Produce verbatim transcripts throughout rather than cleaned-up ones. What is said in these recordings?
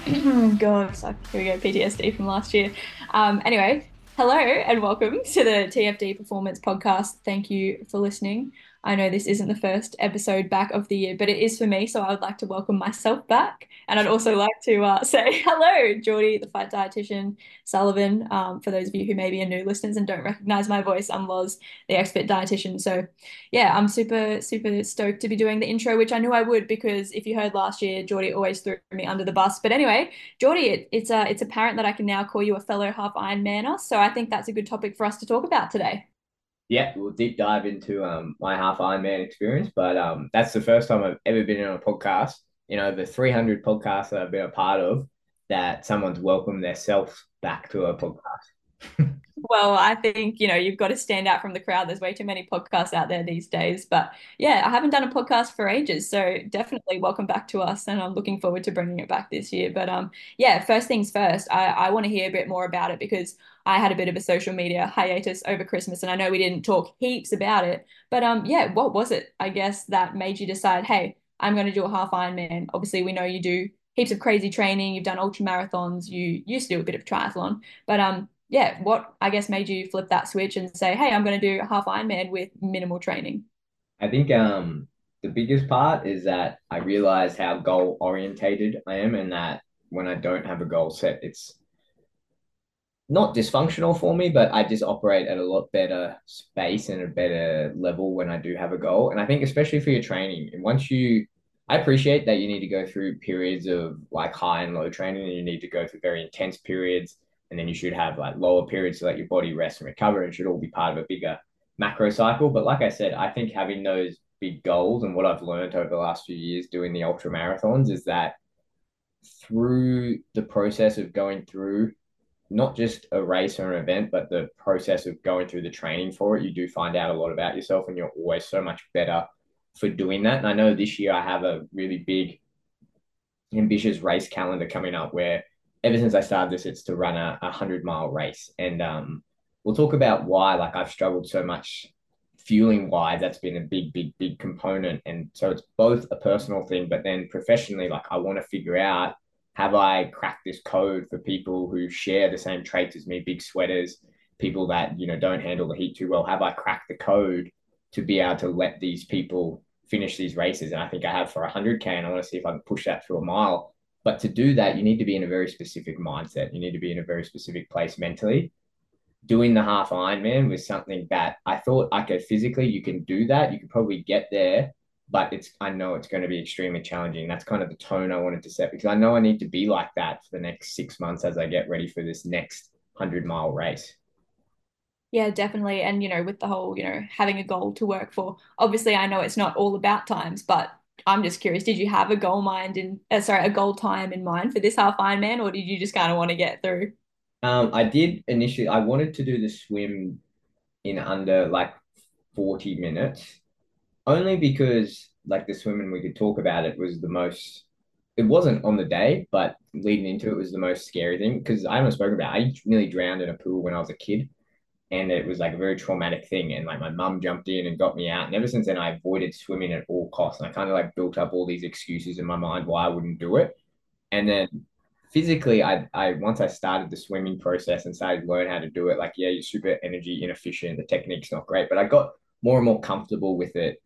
God, suck. Here we go. P T S D from last year. Um, anyway, hello and welcome to the T F D Performance Podcast. Thank you for listening. I know this isn't the first episode back of the year, but it is for me. So I would like to welcome myself back. And I'd also like to uh, say hello, Geordie, the fight dietitian, Sullivan. Um, for those of you who maybe are new listeners and don't recognize my voice, I'm Loz, the expert dietitian. So yeah, I'm super, super stoked to be doing the intro, which I knew I would because if you heard last year, Geordie always threw me under the bus. But anyway, Geordie, it, it's uh, it's apparent that I can now call you a fellow half Ironmaner. So I think that's a good topic for us to talk about today. Yeah, we'll deep dive into um my half Ironman experience, but um that's the first time I've ever been on a podcast. You know, the three hundred podcasts that I've been a part of, that someone's welcomed themselves back to a podcast. Well, I think, you know, you've got to stand out from the crowd. There's way too many podcasts out there these days. But yeah, I haven't done a podcast for ages. So definitely welcome back to us. And I'm looking forward to bringing it back this year. But um, yeah, first things first, I, I want to hear a bit more about it because I had a bit of a social media hiatus over Christmas. And I know we didn't talk heaps about it. But um, yeah, what was it, I guess, that made you decide, hey, I'm going to do a half Ironman? Obviously, we know you do heaps of crazy training. You've done ultra marathons. You used to do a bit of triathlon. But um, yeah, what I guess made you flip that switch and say, hey, I'm going to do a half Ironman with minimal training? I think um the biggest part is that I realized how goal orientated I am, and that when I don't have a goal set, it's not dysfunctional for me, but I just operate at a lot better space and a better level when I do have a goal. And I think especially for your training, and once you, I appreciate that you need to go through periods of like high and low training, and you need to go through very intense periods, and then you should have like lower periods to let your body rest and recover, and should all be part of a bigger macro cycle. But like I said, I think having those big goals, and what I've learned over the last few years doing the ultra marathons, is that through the process of going through not just a race or an event, but the process of going through the training for it, you do find out a lot about yourself, and you're always so much better for doing that. And I know this year I have a really big, ambitious race calendar coming up where ever since I started this, it's to run a, a hundred mile race. And um, we'll talk about why, like, I've struggled so much fueling wise. That's been a big, big, big component. And so it's both a personal thing, but then professionally, like, I want to figure out, have I cracked this code for people who share the same traits as me, big sweaters, people that, you know, don't handle the heat too well? Have I cracked the code to be able to let these people finish these races? And I think I have for one hundred K, and I want to see if I can push that through a mile. But to do that, you need to be in a very specific mindset. You need to be in a very specific place mentally. Doing the half Ironman was something that I thought I could physically, you can do that. You could probably get there, but it's, I know it's going to be extremely challenging. That's kind of the tone I wanted to set, because I know I need to be like that for the next six months as I get ready for this next one hundred mile race. Yeah, definitely. And, you know, with the whole, you know, having a goal to work for, obviously, I know it's not all about times, but I'm just curious, did you have a goal mind in, uh, sorry, a goal time in mind for this half Ironman, or did you just kind of want to get through? Um, I did initially, I wanted to do the swim in under like forty minutes, only because like the swimming, we could talk about it, was the most, it wasn't on the day, but leading into it was the most scary thing, because I haven't spoken about it. I nearly drowned in a pool when I was a kid, and it was like a very traumatic thing, and like my mum jumped in and got me out, and ever since then I avoided swimming at all costs, and I kind of like built up all these excuses in my mind why I wouldn't do it. And then physically, I, I once I started the swimming process and started to learn how to do it, like, yeah, you're super energy inefficient, the technique's not great, but I got more and more comfortable with it.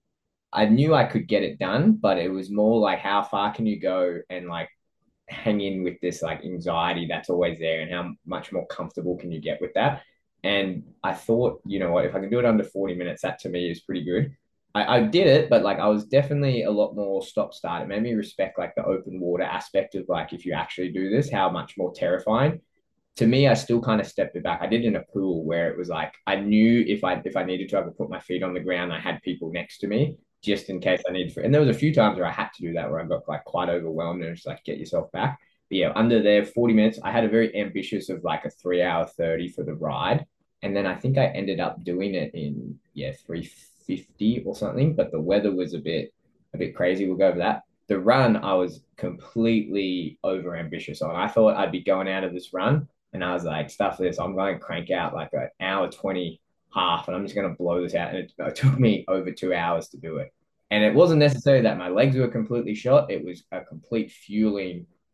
I knew I could get it done, but it was more like, how far can you go and like hang in with this like anxiety that's always there, and how much more comfortable can you get with that? And I thought, you know what, if I can do it under forty minutes, that to me is pretty good. I, I did it, but like I was definitely a lot more stop start. It made me respect like the open water aspect of like, if you actually do this, how much more terrifying. To me, I still kind of stepped it back. I did it in a pool where it was like, I knew if I if I needed to, I could put my feet on the ground. I had people next to me just in case I needed to. And there was a few times where I had to do that, where I got like quite overwhelmed, and it's like, get yourself back. But yeah, under there, forty minutes. I had a very ambitious of like a three hour thirty for the ride. And then I think I ended up doing it in, yeah, three fifty or something. But the weather was a bit a bit crazy. We'll go over that. The run, I was completely over ambitious on. I thought I'd be going out of this run, and I was like, stuff this. I'm going to crank out like an hour twenty half, and I'm just going to blow this out. And it, it took me over two hours to do it. And it wasn't necessarily that my legs were completely shot. It was a complete fueling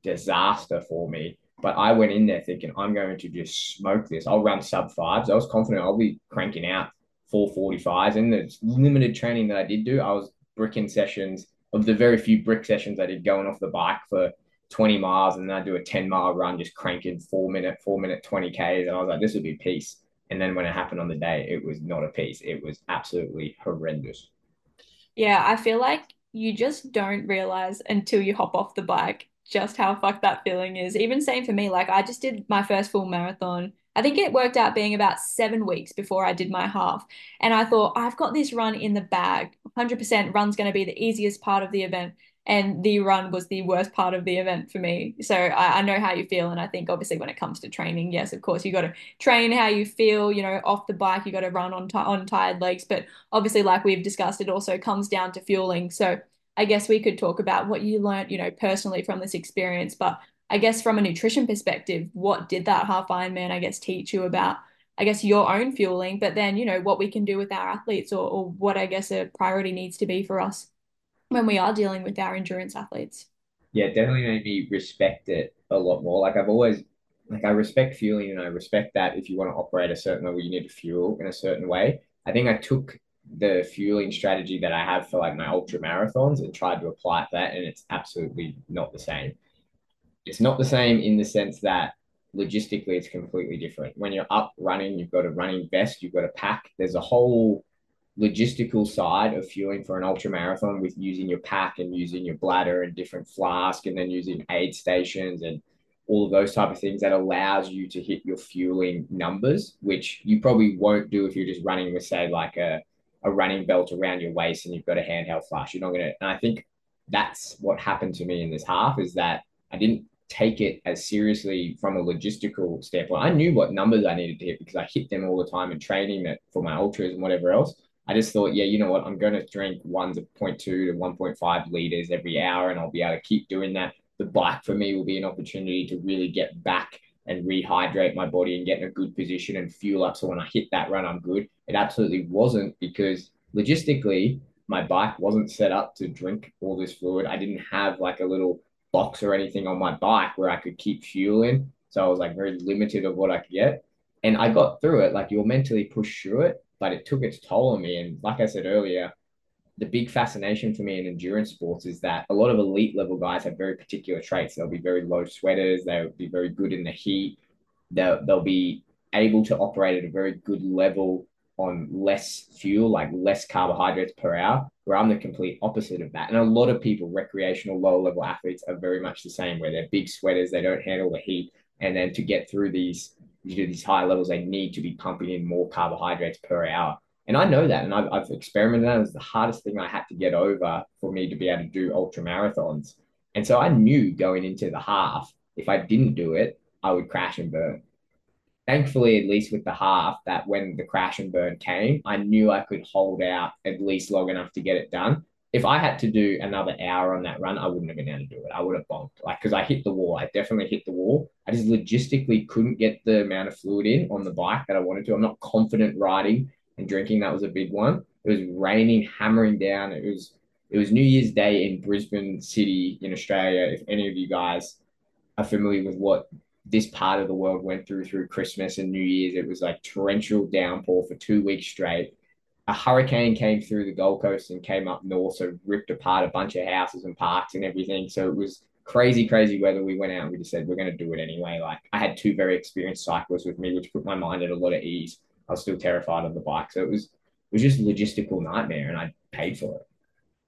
disaster for me. But I went in there thinking I'm going to just smoke this. I'll run sub fives. I was confident I'll be cranking out four forty-fives. In the limited training that I did do, I was bricking sessions of the very few brick sessions I did going off the bike for twenty miles, and then I do a ten mile run, just cranking four minute, four minute twenty Ks. And I was like, this would be peace. And then when it happened on the day, it was not a piece. It was absolutely horrendous. Yeah, I feel like you just don't realize until you hop off the bike just how fucked that feeling is. Even same for me, like I just did my first full marathon. I think it worked out being about seven weeks before I did my half. And I thought, I've got this run in the bag. one hundred percent run's going to be the easiest part of the event. And the run was the worst part of the event for me. So I, I know how you feel. And I think obviously when it comes to training, yes, of course, you got to train how you feel, you know, off the bike, you got to run on, on tired legs. But obviously, like we've discussed, it also comes down to fueling. So I guess we could talk about what you learned, you know, personally from this experience. But I guess from a nutrition perspective, what did that half Ironman, I guess, teach you about, I guess, your own fueling, but then, you know, what we can do with our athletes or, or what I guess a priority needs to be for us when we are dealing with our endurance athletes. Yeah, definitely made me respect it a lot more. Like I've always like I respect fueling and I respect that if you want to operate a certain level, you need to fuel in a certain way. I think I took the fueling strategy that I have for like my ultra marathons and tried to apply it to that, and it's absolutely not the same. It's not the same in the sense that logistically it's completely different. When you're up running, you've got a running vest, you've got a pack. There's a whole logistical side of fueling for an ultra marathon with using your pack and using your bladder and different flask and then using aid stations and all of those type of things that allows you to hit your fueling numbers, which you probably won't do if you're just running with say like a, a running belt around your waist and you've got a handheld flask. You're not gonna, and I think that's what happened to me in this half is that I didn't take it as seriously from a logistical standpoint. I knew what numbers I needed to hit because I hit them all the time in training that for my ultras and whatever else. I just thought, yeah, you know what? I'm going to drink one point two to one point five liters every hour, and I'll be able to keep doing that. The bike for me will be an opportunity to really get back and rehydrate my body and get in a good position and fuel up. So when I hit that run, I'm good. It absolutely wasn't because logistically, my bike wasn't set up to drink all this fluid. I didn't have like a little box or anything on my bike where I could keep fueling. So I was like very limited of what I could get. And I got through it. Like you're mentally pushed through it, but it took its toll on me. And like I said earlier, the big fascination for me in endurance sports is that a lot of elite level guys have very particular traits. They'll be very low sweaters. They'll be very good in the heat. They'll, they'll be able to operate at a very good level on less fuel, like less carbohydrates per hour, where I'm the complete opposite of that. And a lot of people, recreational, lower level athletes, are very much the same, where they're big sweaters, they don't handle the heat. And then to get through these, to these high levels, they need to be pumping in more carbohydrates per hour. And I know that, and I've, I've experimented. That it was the hardest thing I had to get over for me to be able to do ultra marathons. And so I knew going into the half, if I didn't do it, I would crash and burn. Thankfully, at least with the half, that when the crash and burn came, I knew I could hold out at least long enough to get it done. If I had to do another hour on that run, I wouldn't have been able to do it. I would have bonked, like, because I hit the wall. I definitely hit the wall. I just logistically couldn't get the amount of fluid in on the bike that I wanted to. I'm not confident riding and drinking. That was a big one. It was raining, hammering down. It was it was New Year's Day in Brisbane City in Australia. If any of you guys are familiar with what this part of the world went through through Christmas and New Year's. It was like torrential downpour for two weeks straight. A hurricane came through the Gold Coast and came up north, so ripped apart a bunch of houses and parks and everything. So it was crazy, crazy weather. We went out and we just said, we're going to do it anyway. Like I had two very experienced cyclists with me, which put my mind at a lot of ease. I was still terrified of the bike. So it was, it was just a logistical nightmare and I paid for it.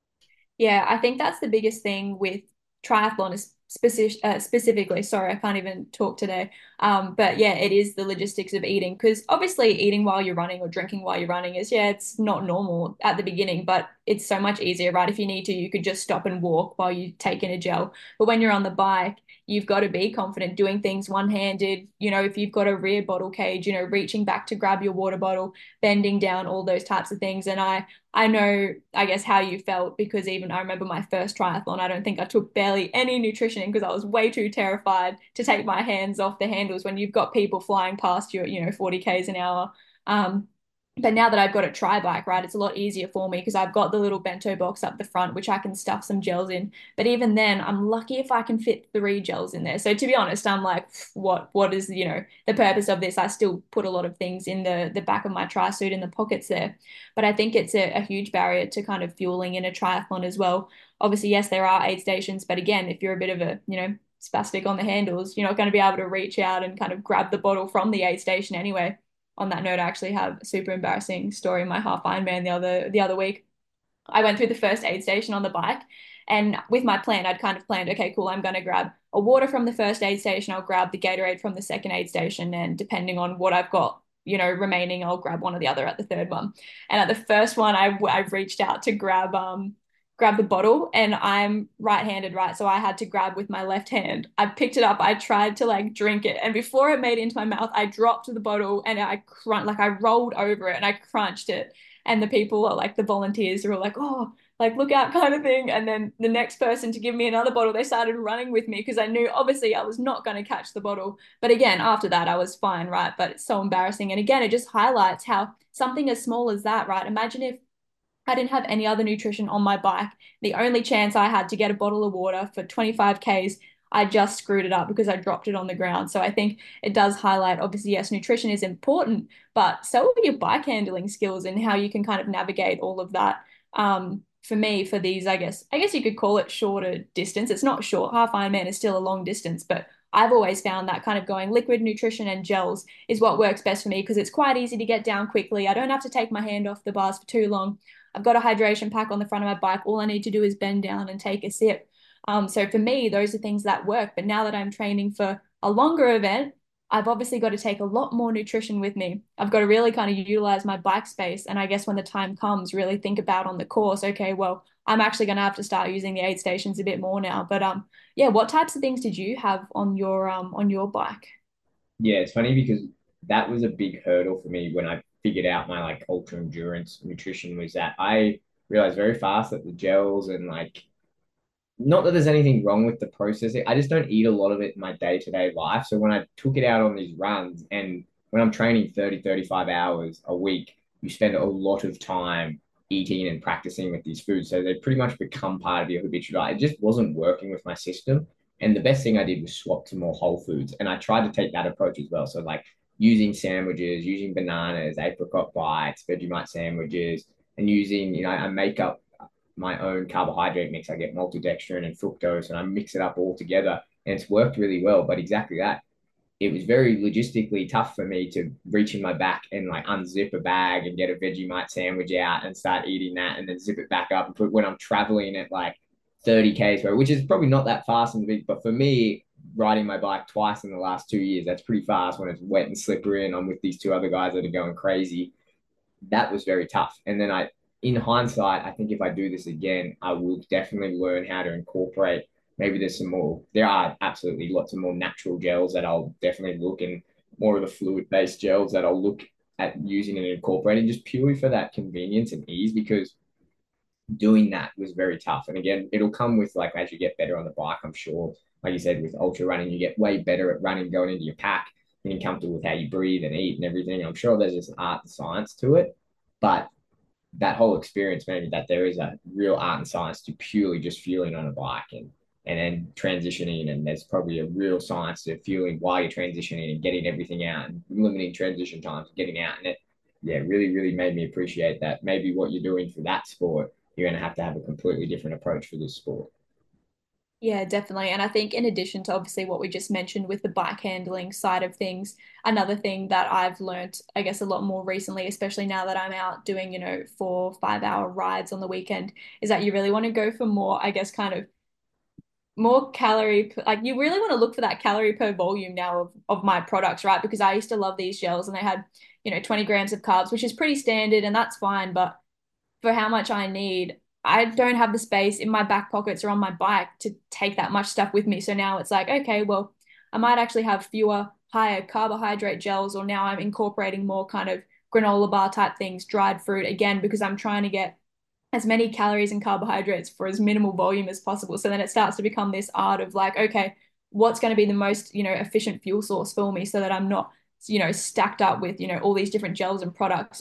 Yeah, I think that's the biggest thing with triathlon is specific, uh, specifically. Sorry, I can't even talk today. Um, but yeah, it is the logistics of eating because obviously eating while you're running or drinking while you're running is yeah, it's not normal at the beginning, but it's so much easier, right? If you need to, you could just stop and walk while you take in a gel. But when you're on the bike, you've got to be confident doing things one-handed. You know, if you've got a rear bottle cage, you know, reaching back to grab your water bottle, bending down, all those types of things. And I I know, I guess, how you felt because even I remember my first triathlon, I don't think I took barely any nutrition in because I was way too terrified to take my hands off the handles when you've got people flying past you at, you know, forty Ks an hour. Um, But now that I've got a tri bike, right, it's a lot easier for me because I've got the little bento box up the front, which I can stuff some gels in. But even then, I'm lucky if I can fit three gels in there. So to be honest, I'm like, what, what is, you know, the purpose of this? I still put a lot of things in the the back of my tri suit in the pockets there. But I think it's a, a huge barrier to kind of fueling in a triathlon as well. Obviously, yes, there are aid stations, but again, if you're a bit of a, you know, spastic on the handles, you're not going to be able to reach out and kind of grab the bottle from the aid station anyway. On that note, I actually have a super embarrassing story in my half Ironman the other the other week. I went through the first aid station on the bike, and with my plan, I'd kind of planned, okay, cool, I'm going to grab a water from the first aid station, I'll grab the Gatorade from the second aid station, and depending on what I've got, you know, remaining, I'll grab one or the other at the third one. And at the first one, I I reached out to grab um grab the bottle, and I'm right-handed, right? So I had to grab with my left hand. I picked it up, I tried to like drink it, and before it made it into my mouth, I dropped the bottle and I crunch like I rolled over it and I crunched it. And the people are like the volunteers are all like, oh, like look out kind of thing. And then the next person to give me another bottle, they started running with me because I knew obviously I was not going to catch the bottle. But again, after that, I was fine, right? But it's so embarrassing. And again, it just highlights how something as small as that, right? Imagine if I didn't have any other nutrition on my bike. The only chance I had to get a bottle of water for twenty-five Ks, I just screwed it up because I dropped it on the ground. So I think it does highlight, obviously, yes, nutrition is important, but so are your bike handling skills and how you can kind of navigate all of that. Um, for me, for these, I guess, I guess you could call it shorter distance. It's not short. Half Ironman is still a long distance, but I've always found that kind of going liquid nutrition and gels is what works best for me because it's quite easy to get down quickly. I don't have to take my hand off the bars for too long. I've got a hydration pack on the front of my bike. All I need to do is bend down and take a sip. Um, so for me, those are things that work. But now that I'm training for a longer event, I've obviously got to take a lot more nutrition with me. I've got to really kind of utilize my bike space. And I guess when the time comes, really think about on the course, okay, well, I'm actually going to have to start using the aid stations a bit more now. But um, yeah, what types of things did you have on your um on your bike? Yeah, it's funny because that was a big hurdle for me when I figured out my like ultra endurance nutrition was that I realized very fast that the gels and like not that there's anything wrong with the processing. I just don't eat a lot of it in my day-to-day life. So when I took it out on these runs and when I'm training thirty, thirty-five hours a week, you spend a lot of time eating and practicing with these foods. So they pretty much become part of your habitual diet. It just wasn't working with my system. And the best thing I did was swap to more whole foods. And I tried to take that approach as well. So like using sandwiches, using bananas, apricot bites, Vegemite sandwiches, and using, you know, I make up my own carbohydrate mix. I get maltodextrin and fructose and I mix it up all together. And it's worked really well. But exactly that. It was very logistically tough for me to reach in my back and like unzip a bag and get a Vegemite sandwich out and start eating that and then zip it back up and put when I'm traveling at like thirty Ks, which is probably not that fast in the big, but for me, riding my bike twice in the last two years, that's pretty fast when it's wet and slippery and I'm with these two other guys that are going crazy. That was very tough. And then I, in hindsight, I think if I do this again, I will definitely learn how to incorporate. Maybe there's some more, there are absolutely lots of more natural gels that I'll definitely look and more of the fluid based gels that I'll look at using and incorporating just purely for that convenience and ease because doing that was very tough. And again, it'll come with like as you get better on the bike, I'm sure. Like you said, with ultra running, you get way better at running, going into your pack, getting comfortable with how you breathe and eat and everything. I'm sure there's just art and science to it. But that whole experience maybe that there is a real art and science to purely just fueling on a bike and and then transitioning and there's probably a real science to fueling while you're transitioning and getting everything out and limiting transition times getting out and it yeah really really made me appreciate that maybe what you're doing for that sport you're going to have to have a completely different approach for this sport. Yeah, definitely. And I think in addition to obviously what we just mentioned with the bike handling side of things, another thing that I've learned, I guess, a lot more recently, especially now that I'm out doing, you know, four, five hour rides on the weekend, is that you really want to go for more, I guess, kind of more calorie, like you really want to look for that calorie per volume now of, of my products, right? Because I used to love these gels and they had, you know, twenty grams of carbs, which is pretty standard and that's fine. But for how much I need, I don't have the space in my back pockets or on my bike to take that much stuff with me. So now it's like, okay, well, I might actually have fewer higher carbohydrate gels, or now I'm incorporating more kind of granola bar type things, dried fruit again, because I'm trying to get as many calories and carbohydrates for as minimal volume as possible. So then it starts to become this art of like, okay, what's going to be the most, you know, efficient fuel source for me so that I'm not, you know, stacked up with, you know, all these different gels and products, but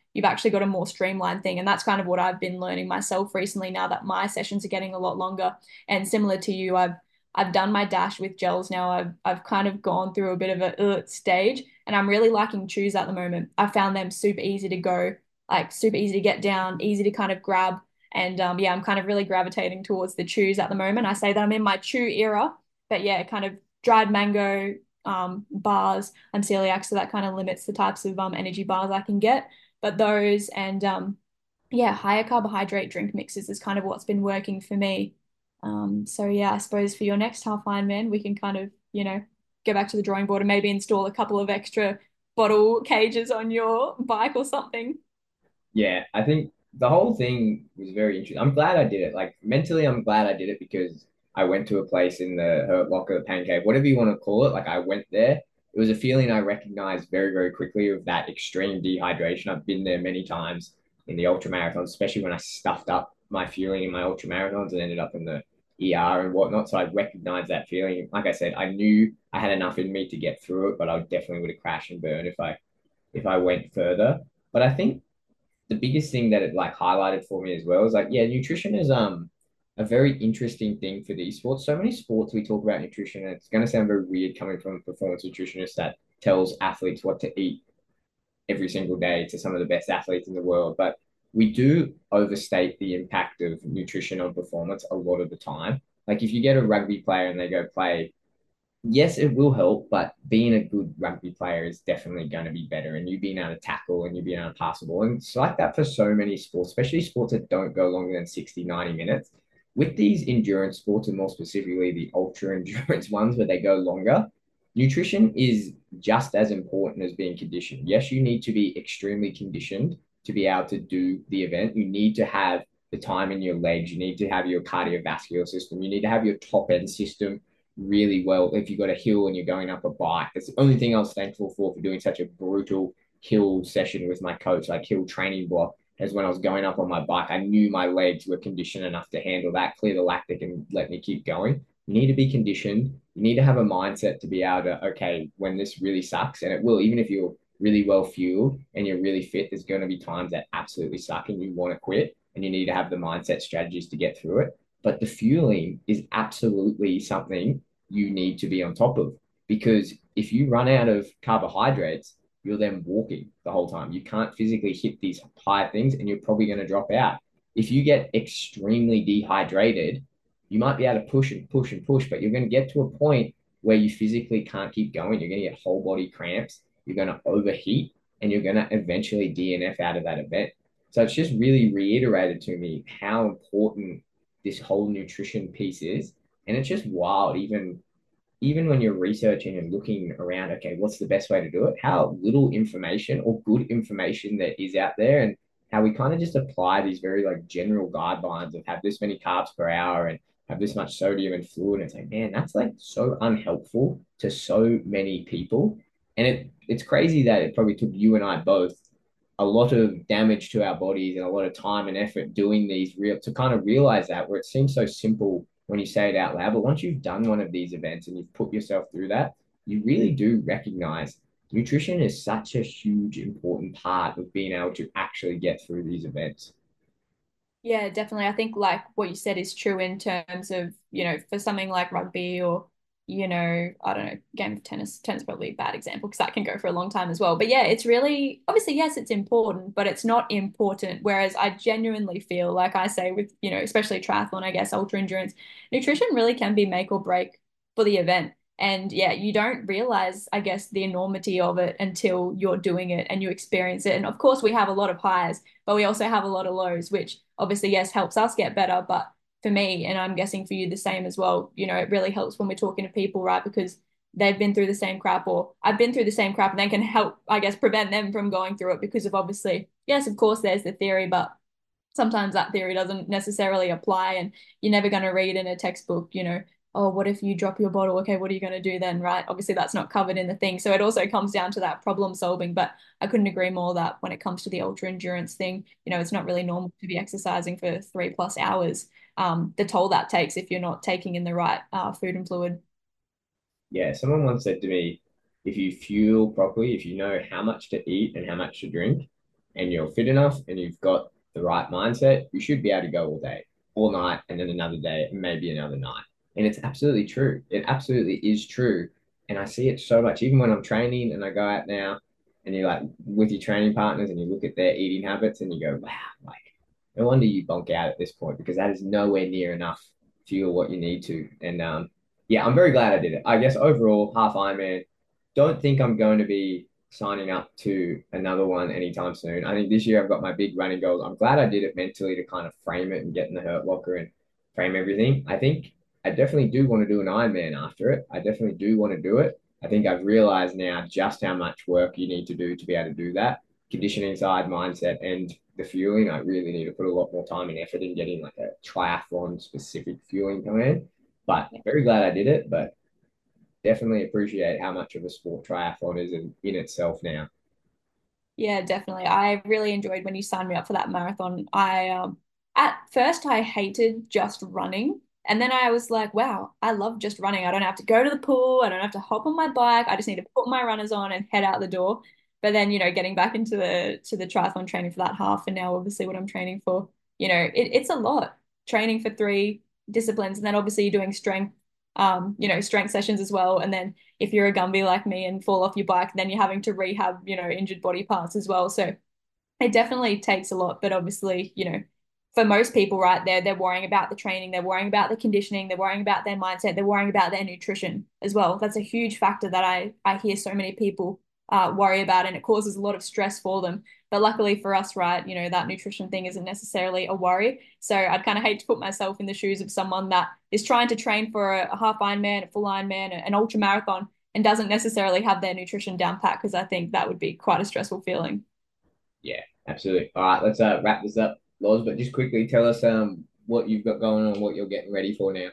you've actually got a more streamlined thing. And that's kind of what I've been learning myself recently now that my sessions are getting a lot longer. And similar to you, I've I've done my dash with gels now. I've I've kind of gone through a bit of a uh, stage, and I'm really liking chews at the moment. I found them super easy to go, like super easy to get down, easy to kind of grab. And um, yeah, I'm kind of really gravitating towards the chews at the moment. I say that I'm in my chew era, but yeah, kind of dried mango um, bars. I'm celiac, so that kind of limits the types of um, energy bars I can get. But those and um, yeah, higher carbohydrate drink mixes is kind of what's been working for me. Um, so yeah, I suppose for your next half Ironman, we can kind of, you know, go back to the drawing board and maybe install a couple of extra bottle cages on your bike or something. Yeah, I think the whole thing was very interesting. I'm glad I did it. Like mentally, I'm glad I did it because I went to a place in the Hurt Locker, the Pancake, whatever you want to call it. Like I went there. It was a feeling I recognized very, very quickly of that extreme dehydration. I've been there many times in the ultra marathons, especially when I stuffed up my fueling in my ultra marathons and ended up in the E R and whatnot. So I recognized that feeling. Like I said, I knew I had enough in me to get through it, but I definitely would have crashed and burned if I if I went further. But I think the biggest thing that it like highlighted for me as well is like, yeah, nutrition is um a very interesting thing for these sports. So many sports we talk about nutrition, and it's going to sound very weird coming from a performance nutritionist that tells athletes what to eat every single day to some of the best athletes in the world. But we do overstate the impact of nutrition on performance a lot of the time. Like if you get a rugby player and they go play, yes, it will help, but being a good rugby player is definitely going to be better. And you being able to tackle and you being able to pass the ball. And it's like that for so many sports, especially sports that don't go longer than sixty, ninety minutes. With these endurance sports, and more specifically the ultra endurance ones where they go longer, nutrition is just as important as being conditioned. Yes, you need to be extremely conditioned to be able to do the event. You need to have the time in your legs. You need to have your cardiovascular system. You need to have your top end system really well. If you've got a hill and you're going up a bike, that's the only thing I was thankful for for doing such a brutal hill session with my coach, like hill training block. As when I was going up on my bike, I knew my legs were conditioned enough to handle that, clear the lactic, and let me keep going. You need to be conditioned. You need to have a mindset to be able to, okay, when this really sucks, and it will, even if you're really well fueled and you're really fit, there's going to be times that absolutely suck and you want to quit, and you need to have the mindset strategies to get through it. But the fueling is absolutely something you need to be on top of. Because if you run out of carbohydrates, you're then walking the whole time. You can't physically hit these high things and you're probably going to drop out. If you get extremely dehydrated, you might be able to push and push and push, but you're going to get to a point where you physically can't keep going. You're going to get whole body cramps. You're going to overheat and you're going to eventually D N F out of that event. So it's just really reiterated to me how important this whole nutrition piece is. And it's just wild, even even when you're researching and looking around, okay, what's the best way to do it? How little information or good information there is out there, and how we kind of just apply these very like general guidelines of have this many carbs per hour and have this much sodium and fluid. And it's like, man, that's like so unhelpful to so many people. And it it's crazy that it probably took you and I both a lot of damage to our bodies and a lot of time and effort doing these real to kind of realize that where it seems so simple when you say it out loud. But once you've done one of these events and you've put yourself through that, you really do recognize nutrition is such a huge, important part of being able to actually get through these events. Yeah, definitely. I think like what you said is true in terms of, you know, for something like rugby or, you know, I don't know, game of tennis. Tennis is probably a bad example because that can go for a long time as well. But yeah, it's really obviously, yes, it's important, but it's not important. Whereas I genuinely feel like I say with, you know, especially triathlon, I guess, ultra endurance, nutrition really can be make or break for the event. And yeah, you don't realize, I guess, the enormity of it until you're doing it and you experience it. And of course, we have a lot of highs, but we also have a lot of lows, which obviously, yes, helps us get better. But for me, and I'm guessing for you the same as well, you know, it really helps when we're talking to people, right? Because they've been through the same crap, or I've been through the same crap, and they can help, I guess, prevent them from going through it because of obviously, yes, of course, there's the theory, but sometimes that theory doesn't necessarily apply, and you're never going to read in a textbook, you know, oh, what if you drop your bottle? Okay, what are you going to do then, right? Obviously, that's not covered in the thing. So it also comes down to that problem solving. But I couldn't agree more that when it comes to the ultra endurance thing, you know, it's not really normal to be exercising for three plus hours. Um, the toll that takes if you're not taking in the right uh, food and fluid. Yeah, someone once said to me, if you fuel properly, if you know how much to eat and how much to drink, and you're fit enough and you've got the right mindset, you should be able to go all day, all night, and then another day, and maybe another night. And it's absolutely true. It absolutely is true. And I see it so much, even when I'm training and I go out now and you're like with your training partners and you look at their eating habits and you go, wow, like no wonder you bonk out at this point because that is nowhere near enough fuel what you need to. And um, yeah, I'm very glad I did it. I guess overall, half Ironman, don't think I'm going to be signing up to another one anytime soon. I think this year I've got my big running goals. I'm glad I did it mentally to kind of frame it and get in the hurt locker and frame everything. I think I definitely do want to do an Ironman after it. I definitely do want to do it. I think I've realized now just how much work you need to do to be able to do that. Conditioning side, mindset, and the fueling. I really need to put a lot more time and effort in getting like a triathlon specific fueling plan. But very glad I did it. But definitely appreciate how much of a sport triathlon is in, in itself now. Yeah, definitely. I really enjoyed when you signed me up for that marathon. I um at first I hated just running. And then I was like, wow, I love just running. I don't have to go to the pool. I don't have to hop on my bike. I just need to put my runners on and head out the door. But then, you know, getting back into the to the triathlon training for that half and now obviously what I'm training for, you know, it, it's a lot. Training for three disciplines. And then obviously you're doing strength, um, you know, strength sessions as well. And then if you're a Gumby like me and fall off your bike, then you're having to rehab, you know, injured body parts as well. So it definitely takes a lot. But obviously, you know, for most people right there, they're worrying about the training, they're worrying about the conditioning, they're worrying about their mindset, they're worrying about their nutrition as well. That's a huge factor that I I hear so many people uh, worry about, and it causes a lot of stress for them. But luckily for us, right, you know, that nutrition thing isn't necessarily a worry. So I'd kind of hate to put myself in the shoes of someone that is trying to train for a, a half Ironman, a full Ironman, an ultra marathon, and doesn't necessarily have their nutrition down pat, because I think that would be quite a stressful feeling. Yeah, absolutely. All right, let's uh, wrap this up, Loz. But just quickly tell us um what you've got going on, what you're getting ready for now.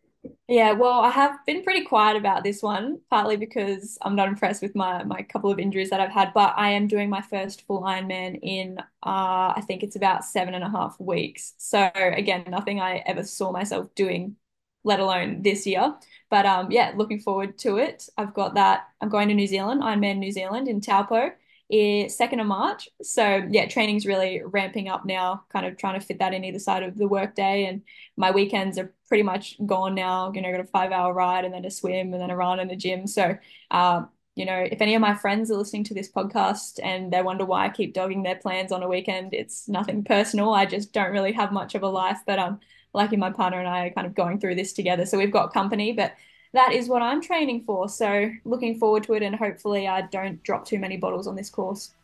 Yeah, well, I have been pretty quiet about this one, partly because I'm not impressed with my my couple of injuries that I've had, but I am doing my first full Ironman in uh I think it's about seven and a half weeks. So again, nothing I ever saw myself doing, let alone this year. But um yeah, looking forward to it. I've got that. I'm going to New Zealand, Ironman New Zealand in Taupo, is second of March. So yeah, training's really ramping up now, kind of trying to fit that in either side of the workday. And my weekends are pretty much gone now. You know, got a five hour ride and then a swim and then a run and a gym. So, um, you know, if any of my friends are listening to this podcast and they wonder why I keep dogging their plans on a weekend, it's nothing personal. I just don't really have much of a life, but um, lucky my partner and I are kind of going through this together. So we've got company, but that is what I'm training for. So looking forward to it, and hopefully I don't drop too many bottles on this course.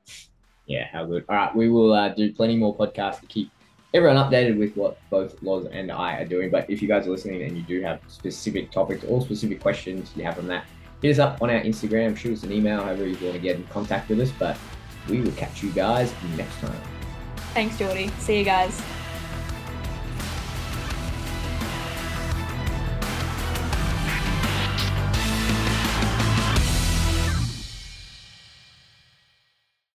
Yeah, how good. All right, we will uh, do plenty more podcasts to keep everyone updated with what both Loz and I are doing. But if you guys are listening and you do have specific topics or specific questions you have on that, hit us up on our Instagram, shoot us an email, however you want to get in contact with us. But we will catch you guys next time. Thanks, Geordie. See you guys.